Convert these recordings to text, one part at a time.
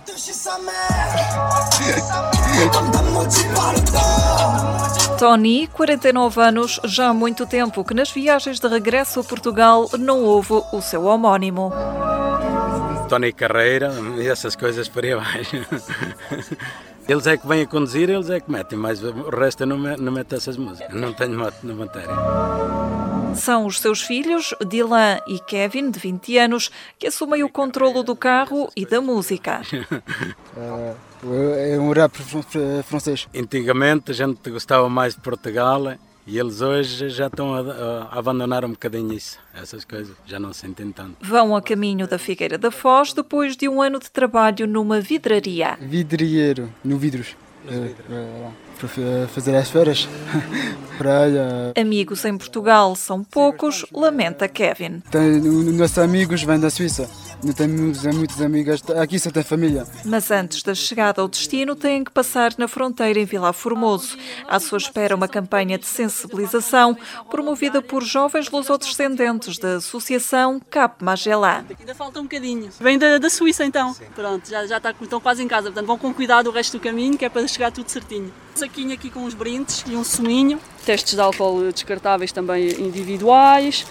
Tony, 49 anos, já há muito tempo que nas viagens de regresso a Portugal não houve o seu homónimo. Tony Carreira e essas coisas por aí abaixo. Eles é que vêm a conduzir, eles é que metem, mas o resto eu não meto essas músicas, não tenho moto na matéria. São os seus filhos, Dylan e Kevin, de 20 anos, que assumem o controlo do carro e da música. É um rap francês. Antigamente a gente gostava mais de Portugal e eles hoje já estão a abandonar um bocadinho isso, essas coisas, já não sentem tanto. Vão a caminho da Figueira da Foz depois de um ano de trabalho numa vidraria. Vidrieiro, no vidros. Para fazer as feiras, praia. Amigos em Portugal são poucos, lamenta Kevin. Os nossos amigos vêm da Suíça. Não temos muitas amigas, aqui só tem família. Mas antes da chegada ao destino têm que passar na fronteira em Vilar Formoso. À sua espera uma campanha de sensibilização promovida por jovens lusodescendentes da associação Cap Magellan. Ainda falta um bocadinho. Vem da Suíça então. Sim. Pronto, já estão quase em casa. Portanto, vão com cuidado o resto do caminho, que é para chegar tudo certinho. Um saquinho aqui com uns brindes e um suminho. Testes de álcool descartáveis também individuais.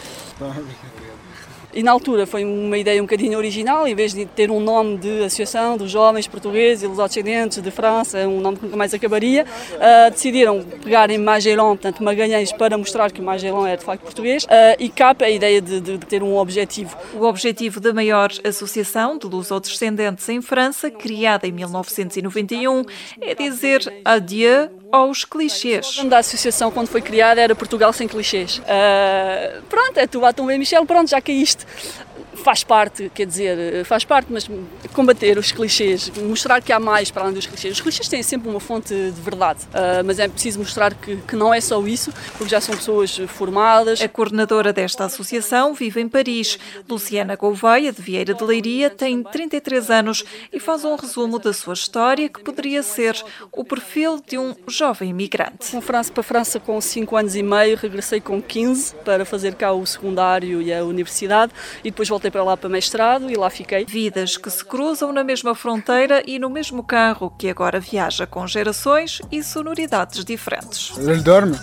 E na altura foi uma ideia um bocadinho original, em vez de ter um nome de Associação dos Jovens Portugueses e Lusodescendentes de França, um nome que nunca mais acabaria, decidiram pegar em Magellan, portanto Magalhães, para mostrar que o Magellan é de facto português, e Cap a ideia de ter um objetivo. O objetivo da maior associação de lusodescendentes em França, criada em 1991, é dizer adieu aos clichês. O nome da associação, quando foi criada, era Portugal sem clichês. Pronto, é tu, Batom bem Michel, pronto, já caíste. Faz parte, mas combater os clichês, mostrar que há mais para além dos clichês. Os clichês têm sempre uma fonte de verdade, mas é preciso mostrar que não é só isso, porque já são pessoas formadas. A coordenadora desta associação vive em Paris. Luciana Gouveia, de Vieira de Leiria, tem 33 anos e faz um resumo da sua história que poderia ser o perfil de um jovem imigrante. Para a França com 5 anos e meio, regressei com 15 para fazer cá o secundário e a universidade e depois voltei para lá para mestrado e lá fiquei. Vidas que se cruzam na mesma fronteira e no mesmo carro, que agora viaja com gerações e sonoridades diferentes. Ele dorme.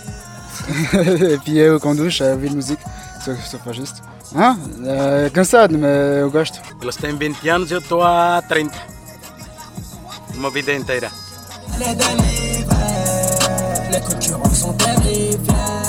E eu conduzo a ouvir música, só faz isto. É cansado, mas eu gosto. Eles têm 20 anos e eu estou há 30. Uma vida inteira.